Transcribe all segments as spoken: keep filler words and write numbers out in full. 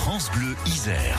France Bleu Isère.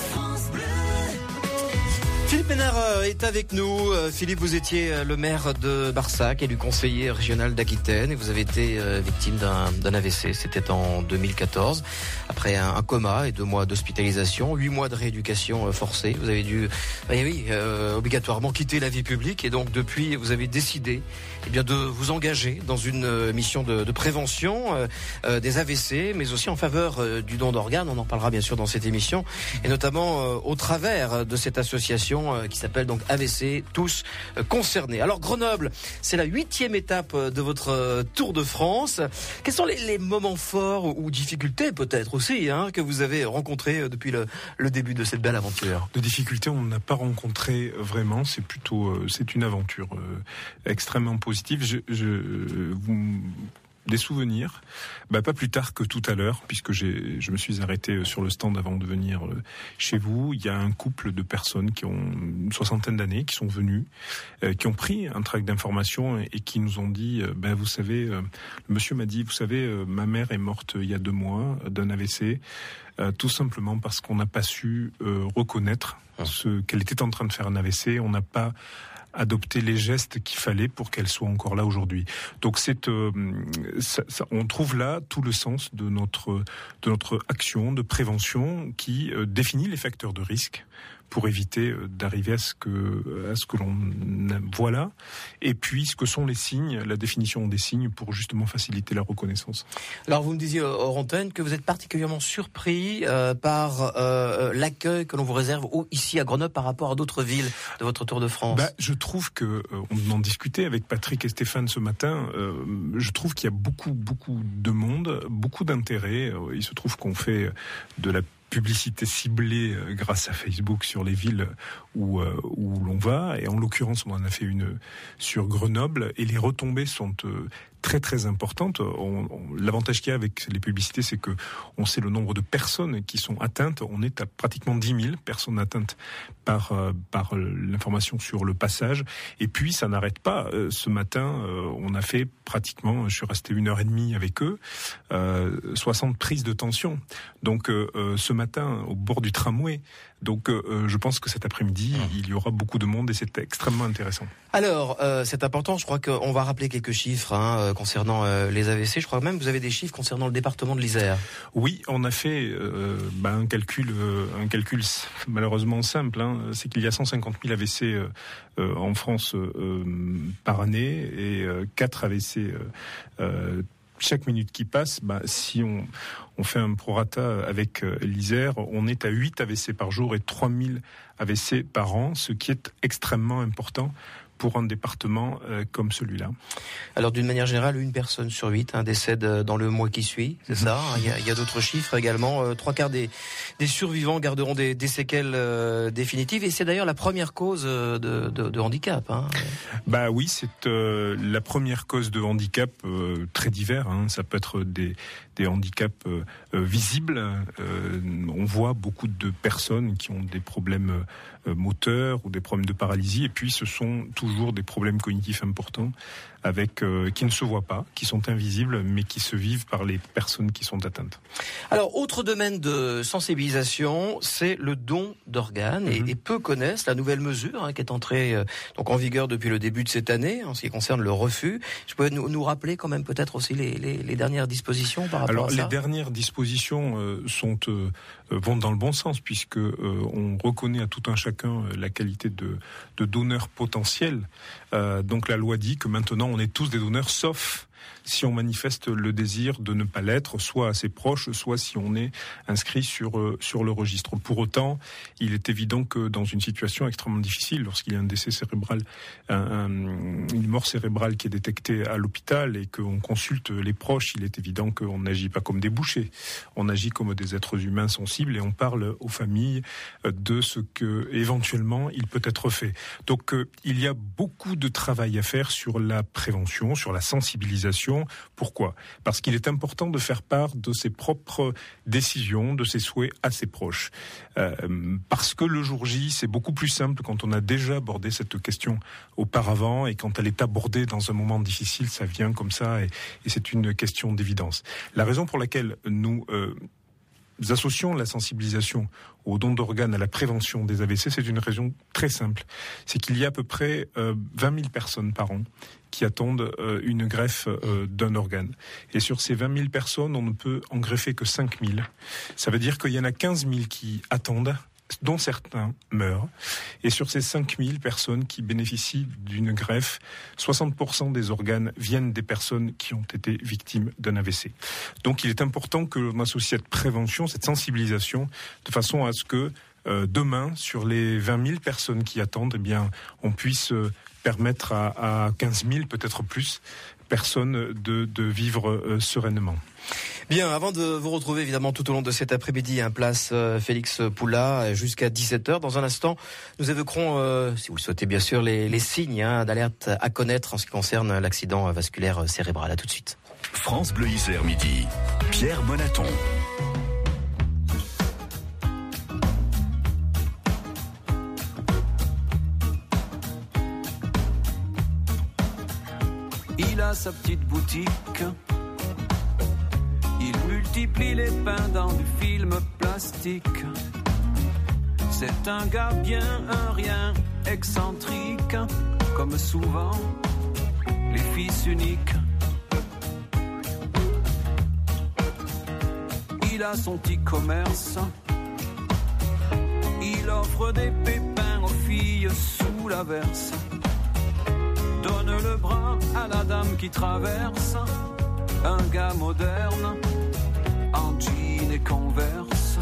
Philippe Ménard est avec nous. Philippe, vous étiez le maire de Barsac, élu conseiller régional d'Aquitaine, et vous avez été victime d'un, d'un A V C. C'était en deux mille quatorze. Après un, un coma et deux mois d'hospitalisation, huit mois de rééducation forcée, vous avez dû, eh oui, euh, obligatoirement quitter la vie publique, et donc depuis, vous avez décidé, eh bien, de vous engager dans une mission de, de prévention euh, des A V C, mais aussi en faveur euh, du don d'organes. On en parlera bien sûr dans cette émission, et notamment euh, au travers de cette association qui s'appelle donc A V C Tous Concernés. Alors Grenoble, c'est la huitième étape de votre Tour de France. Quels sont les, les moments forts ou difficultés peut-être aussi hein, que vous avez rencontrés depuis le, le début de cette belle aventure? De difficultés, on n'a pas rencontré vraiment. C'est plutôt, euh, c'est une aventure euh, extrêmement positive. Je, je vous Des souvenirs, bah pas plus tard que tout à l'heure, puisque j'ai, je me suis arrêté sur le stand avant de venir chez vous. Il y a un couple de personnes qui ont une soixantaine d'années, qui sont venus, euh, qui ont pris un tract d'information et, et qui nous ont dit, euh, ben vous savez, euh, le monsieur m'a dit, vous savez, euh, ma mère est morte il y a deux mois d'un A V C, euh, tout simplement parce qu'on n'a pas su euh, reconnaître ce qu'elle était en train de faire un A V C. On n'a pas adopter les gestes qu'il fallait pour qu'elle soit encore là aujourd'hui. Donc c'est, euh, ça, ça, on trouve là tout le sens de notre de notre action de prévention qui euh, définit les facteurs de risque pour éviter euh, d'arriver à ce que à ce que l'on voit là, et puis ce que sont les signes, la définition des signes pour justement faciliter la reconnaissance. Alors vous me disiez hors antenne que vous êtes particulièrement surpris euh, par euh, l'accueil que l'on vous réserve ici à Grenoble par rapport à d'autres villes de votre Tour de France. Bah, je trouve que euh, on en discutait avec Patrick et Stéphane ce matin. Euh, je trouve qu'il y a beaucoup beaucoup de monde, beaucoup d'intérêt. Il se trouve qu'on fait de la publicité ciblée euh, grâce à Facebook sur les villes où euh, où l'on va, et en l'occurrence on en a fait une sur Grenoble, et les retombées sont euh, très très importantes. On, on, l'avantage qu'il y a avec les publicités, c'est que on sait le nombre de personnes qui sont atteintes. On est à pratiquement dix mille personnes atteintes par euh, par l'information sur le passage. Et puis ça n'arrête pas. Euh, ce matin, euh, on a fait pratiquement, je suis resté une heure et demie avec eux, euh, soixante prises de tension. Donc euh, ce matin au bord du tramway. Donc euh, je pense que cet après-midi, mmh. il y aura beaucoup de monde et c'est extrêmement intéressant. Alors euh, c'est important, je crois qu'on va rappeler quelques chiffres hein, concernant euh, les A V C. Je crois même que vous avez des chiffres concernant le département de l'Isère. Oui, on a fait euh, bah, un calcul euh, un calcul malheureusement simple, hein, c'est qu'il y a cent cinquante mille A V C euh, euh, en France euh, par année, et euh, quatre A V C euh, euh, chaque minute qui passe. Bah, si on, on fait un prorata avec euh, l'Isère, on est à huit A V C par jour et trois mille A V C par an, ce qui est extrêmement important pour un département euh, comme celui-là. Alors d'une manière générale, une personne sur huit hein, décède dans le mois qui suit, c'est mmh. ça. Il y a, il y a d'autres chiffres également. Euh, trois quarts des, des survivants garderont des, des séquelles euh, définitives, et c'est d'ailleurs la première cause de, de, de handicap. Hein. Bah oui, c'est euh, la première cause de handicap euh, très divers. Hein. Ça peut être des, des handicaps euh, visibles. Euh, on voit beaucoup de personnes qui ont des problèmes euh, moteurs ou des problèmes de paralysie, et puis ce sont toujours des problèmes cognitifs importants avec euh, qui ne se voient pas, qui sont invisibles, mais qui se vivent par les personnes qui sont atteintes. Alors, autre domaine de sensibilisation, c'est le don d'organes, mm-hmm. et, et peu connaissent la nouvelle mesure hein, qui est entrée euh, donc en vigueur depuis le début de cette année en ce qui concerne le refus. Je peux nous, nous rappeler quand même peut-être aussi les, les, les dernières dispositions par rapport Alors, à ça. Alors, les dernières dispositions euh, sont euh, vont dans le bon sens, puisque euh, on reconnaît à tout un chacun euh, la qualité de, de donneur potentiel. Euh, donc, la loi dit que maintenant on est tous des donneurs, sauf si on manifeste le désir de ne pas l'être, soit à ses proches, soit si on est inscrit sur euh, sur le registre. Pour autant, il est évident que dans une situation extrêmement difficile, lorsqu'il y a un décès cérébral, un, un, une mort cérébrale qui est détectée à l'hôpital et qu'on consulte les proches, il est évident qu'on n'agit pas comme des bouchers. On agit comme des êtres humains sensibles et on parle aux familles de ce que éventuellement il peut être fait. Donc euh, il y a beaucoup de travail à faire sur la prévention, sur la sensibilisation. Pourquoi ? Parce qu'il est important de faire part de ses propres décisions, de ses souhaits à ses proches. Euh, parce que le jour J, c'est beaucoup plus simple quand on a déjà abordé cette question auparavant, et quand elle est abordée dans un moment difficile, ça vient comme ça, et, et c'est une question d'évidence. La raison pour laquelle nous... Euh, associons la sensibilisation au don d'organes à la prévention des A V C, c'est une raison très simple. C'est qu'il y a à peu près euh, vingt mille personnes par an qui attendent euh, une greffe euh, d'un organe. Et sur ces vingt mille personnes, on ne peut en greffer que cinq mille. Ça veut dire qu'il y en a quinze mille qui attendent, dont certains meurent. Et sur ces cinq mille personnes qui bénéficient d'une greffe, soixante pour cent des organes viennent des personnes qui ont été victimes d'un A V C. Donc il est important que l'on associe cette prévention, cette sensibilisation, de façon à ce que euh, demain, sur les vingt mille personnes qui attendent, eh bien, on puisse euh, permettre à, à quinze mille, peut-être plus, personnes de, de vivre euh, sereinement. Bien, avant de vous retrouver évidemment tout au long de cet après-midi, hein, place euh, Félix Poula jusqu'à dix-sept heures. Dans un instant, nous évoquerons, euh, si vous le souhaitez bien sûr, les, les signes hein, d'alerte à connaître en ce qui concerne l'accident vasculaire cérébral. À tout de suite. France Bleu Isère midi. Pierre Bonaton. Il a sa petite boutique. Il multiplie les pains dans du film plastique. C'est un gars bien, un rien, excentrique, comme souvent les fils uniques. Il a son petit commerce. Il offre des pépins aux filles sous l'averse. Donne le bras à la dame qui traverse. Un gars moderne, en jean et converse.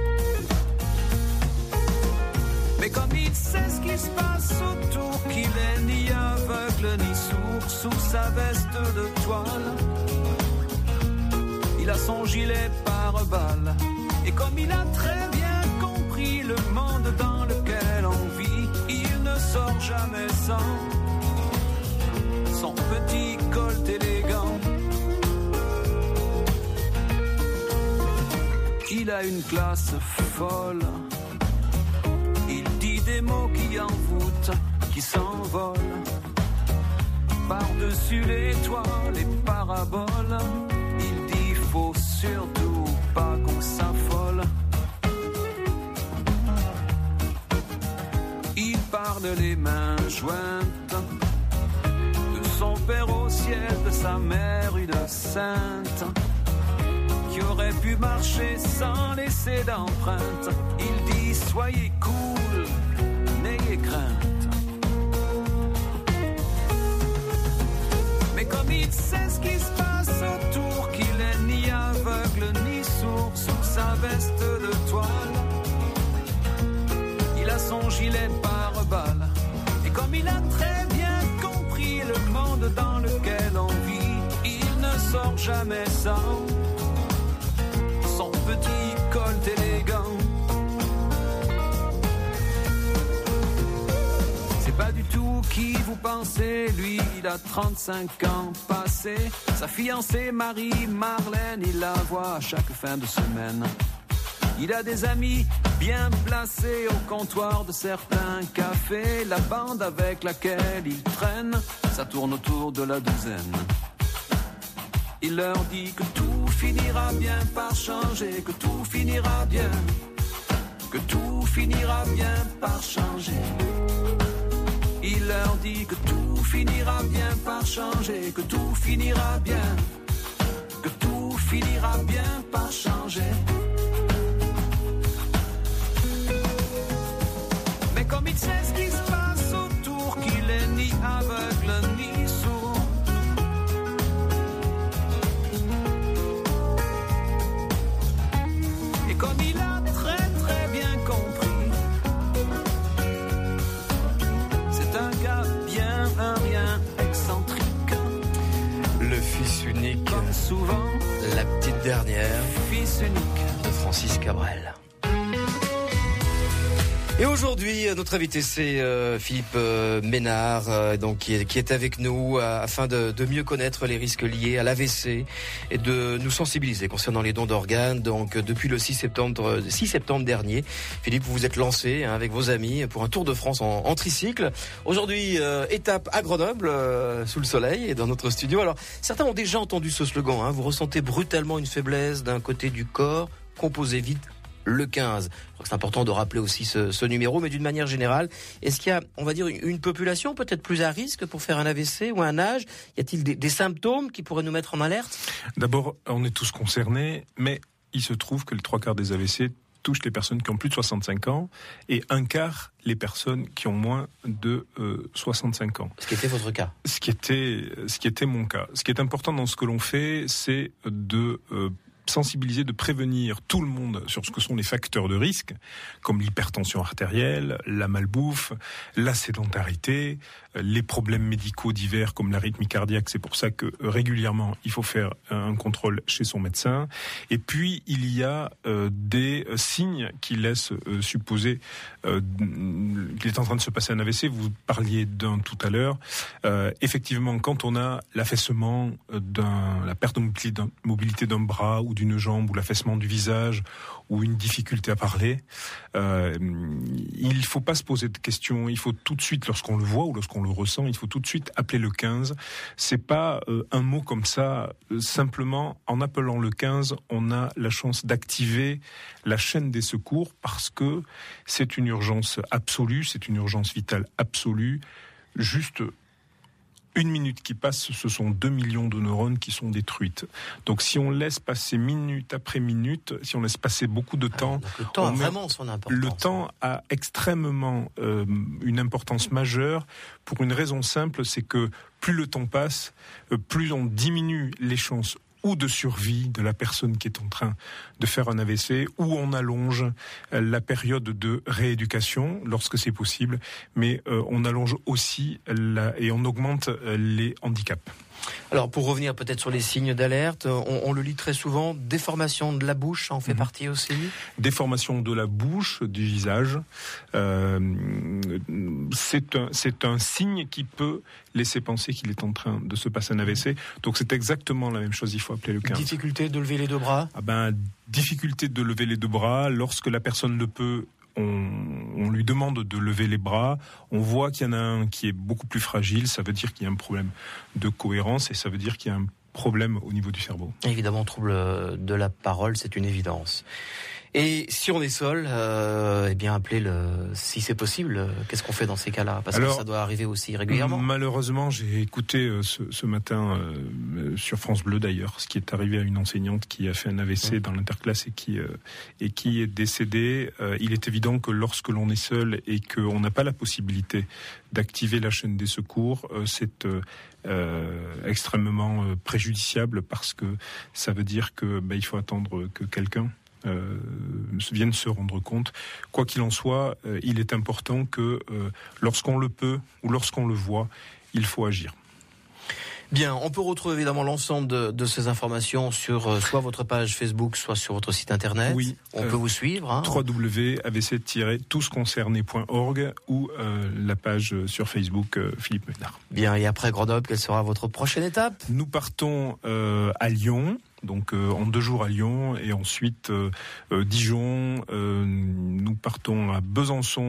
Mais comme il sait ce qui se passe autour, qu'il est ni aveugle ni sourd, sous sa veste de toile, il a son gilet pare-balles. Et comme il a très bien compris le monde dans lequel on vit, il ne sort jamais sans son petit colt élégant. Il a une classe folle. Il dit des mots qui envoûtent, qui s'envolent. Par-dessus les toits, les paraboles. Il dit faut surtout pas qu'on s'affole. Il parle les mains jointes. De son père au ciel, de sa mère une sainte. Qui aurait pu marcher sans laisser d'empreinte. Il dit soyez cool, n'ayez crainte. Mais comme il sait ce qui se passe autour, qu'il est ni aveugle ni sourd, sous sa veste de toile, il a son gilet pare-balles. Et comme il a très bien compris le monde dans lequel on vit, il ne sort jamais sans son petit colt élégant. C'est pas du tout qui vous pensez, lui il a trente-cinq ans passé. Sa fiancée Marie-Marlène, il la voit chaque fin de semaine. Il a des amis bien placés au comptoir de certains cafés. La bande avec laquelle il traîne, ça tourne autour de la douzaine. Il leur dit que tout finira bien par changer, que tout finira bien, que tout finira bien par changer. Il leur dit que tout finira bien par changer, que tout finira bien, que tout finira bien par changer. Mais comme il sait ce qui se passe autour, qu'il est ni aveugle ni sourd, et comme il a très très bien compris, c'est un gars bien, un rien, excentrique. Le fils unique, comme souvent, la petite dernière, fils unique de Francis Cabrel. Et aujourd'hui, notre invité, c'est euh, Philippe euh, Ménard, euh, donc qui est, qui est avec nous euh, afin de, de mieux connaître les risques liés à l'A V C et de nous sensibiliser concernant les dons d'organes. Donc, depuis le six septembre, six septembre dernier, Philippe, vous vous êtes lancé hein, avec vos amis pour un tour de France en, en tricycle. Aujourd'hui, euh, étape à Grenoble, euh, sous le soleil et dans notre studio. Alors, certains ont déjà entendu ce slogan. Hein, vous ressentez brutalement une faiblesse d'un côté du corps composez vite le quinze. Je crois que c'est important de rappeler aussi ce, ce numéro, mais d'une manière générale, est-ce qu'il y a, on va dire, une, une population peut-être plus à risque pour faire un A V C ou un âge? Y a-t-il des, des symptômes qui pourraient nous mettre en alerte? D'abord, on est tous concernés, mais il se trouve que les trois quarts des A V C touchent les personnes qui ont plus de soixante-cinq ans et un quart les personnes qui ont moins de euh, soixante-cinq ans. Ce qui était votre cas. Ce qui était, ce qui était mon cas. Ce qui est important dans ce que l'on fait, c'est de euh, sensibiliser, de prévenir tout le monde sur ce que sont les facteurs de risque, comme l'hypertension artérielle, la malbouffe, la sédentarité, les problèmes médicaux divers comme l'arythmie cardiaque. C'est pour ça que régulièrement, il faut faire un contrôle chez son médecin. Et puis, il y a euh, des signes qui laissent euh, supposer euh, qu'il est en train de se passer un A V C. Vous parliez d'un tout à l'heure. Euh, effectivement, quand on a l'affaissement d'un, la perte de mobilité d'un, mobilité d'un bras ou d'une jambe, ou l'affaissement du visage, ou une difficulté à parler, euh, il ne faut pas se poser de questions. Il faut tout de suite, lorsqu'on le voit ou lorsqu'on le ressent, il faut tout de suite appeler le quinze. C'est pas euh, un mot comme ça. Euh, simplement, en appelant le quinze, on a la chance d'activer la chaîne des secours parce que c'est une urgence absolue, c'est une urgence vitale absolue. Juste une minute qui passe, ce sont deux millions de neurones qui sont détruites. Donc si on laisse passer minute après minute, si on laisse passer beaucoup de temps... Ah, le temps a vraiment son importance. Le temps a extrêmement euh, une importance majeure pour une raison simple, c'est que plus le temps passe, euh, plus on diminue les chances ou de survie de la personne qui est en train de faire un A V C, ou on allonge la période de rééducation lorsque c'est possible, mais euh, on allonge aussi la, et on augmente les handicaps. Alors pour revenir peut-être sur les signes d'alerte, on, on le lit très souvent, déformation de la bouche en fait mmh. partie aussi. Déformation de la bouche, du visage, euh, c'est un c'est un signe qui peut laisser penser qu'il est en train de se passer un A V C. Donc c'est exactement la même chose, il faut appeler le quinze. Difficulté de lever les deux bras. Ah ben difficulté de lever les deux bras lorsque la personne le peut. On, on lui demande de lever les bras, on voit qu'il y en a un qui est beaucoup plus fragile, ça veut dire qu'il y a un problème de cohérence et ça veut dire qu'il y a un problème au niveau du cerveau. Évidemment, trouble de la parole, c'est une évidence. Et si on est seul, euh, eh bien appelez le, si c'est possible. Qu'est-ce qu'on fait dans ces cas-là? Parce Alors, que ça doit arriver aussi régulièrement. Malheureusement, j'ai écouté euh, ce, ce matin euh, sur France Bleu d'ailleurs, ce qui est arrivé à une enseignante qui a fait un A V C mmh. dans l'interclasse et qui euh, et qui est décédée. Euh, il est évident que lorsque l'on est seul et qu'on n'a pas la possibilité d'activer la chaîne des secours, euh, c'est euh, euh, extrêmement euh, préjudiciable parce que ça veut dire que bah, il faut attendre que quelqu'un Euh, viennent se rendre compte. Quoi qu'il en soit, euh, il est important que euh, lorsqu'on le peut ou lorsqu'on le voit, il faut agir. Bien, on peut retrouver évidemment l'ensemble de, de ces informations sur euh, soit votre page Facebook, soit sur votre site internet. Oui. On euh, peut vous suivre. Hein. w w w point a v c tiret tous concernés point org ou euh, la page sur Facebook euh, Philippe Ménard. Bien, et après Grenoble, quelle sera votre prochaine étape? Nous partons euh, à Lyon. Donc euh, en deux jours à Lyon et ensuite euh, euh, Dijon, euh, nous partons à Besançon,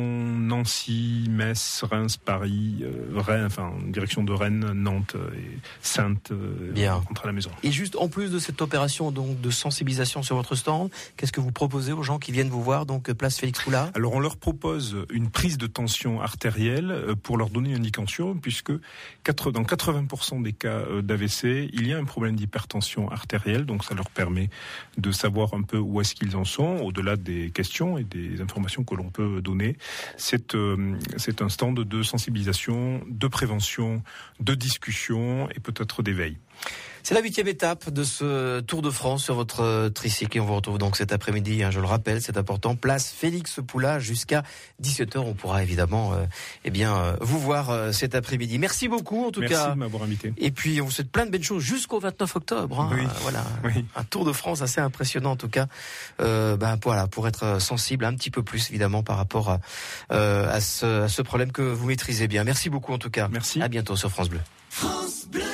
Nancy, Metz, Reims, Paris, euh, Rennes, enfin en direction de Rennes, Nantes et Saintes, euh, Bien. On rentre à la maison. Et juste en plus de cette opération donc de sensibilisation sur votre stand, qu'est-ce que vous proposez aux gens qui viennent vous voir donc place Félix Poula? Alors on leur propose une prise de tension artérielle pour leur donner une indication puisque dans quatre-vingts pour cent des cas d'A V C, il y a un problème d'hypertension artérielle. Donc ça leur permet de savoir un peu où est-ce qu'ils en sont, au-delà des questions et des informations que l'on peut donner. C'est, euh, c'est un stand de sensibilisation, de prévention, de discussion et peut-être d'éveil. C'est la huitième étape de ce Tour de France sur votre tricycle et on vous retrouve donc cet après-midi, hein, je le rappelle, c'est important, place Félix Poula jusqu'à dix-sept heures. On pourra évidemment euh, eh bien, euh, vous voir euh, cet après-midi. Merci beaucoup en tout Merci cas. Merci de m'avoir invité. Et puis on vous souhaite plein de belles choses jusqu'au vingt-neuf octobre. Hein, oui. euh, voilà, oui. Un Tour de France assez impressionnant en tout cas. Euh, ben, voilà, pour être sensible un petit peu plus évidemment par rapport à, euh, à, ce, à ce problème que vous maîtrisez bien. Merci beaucoup en tout cas. Merci. À bientôt sur France Bleu. France Bleu.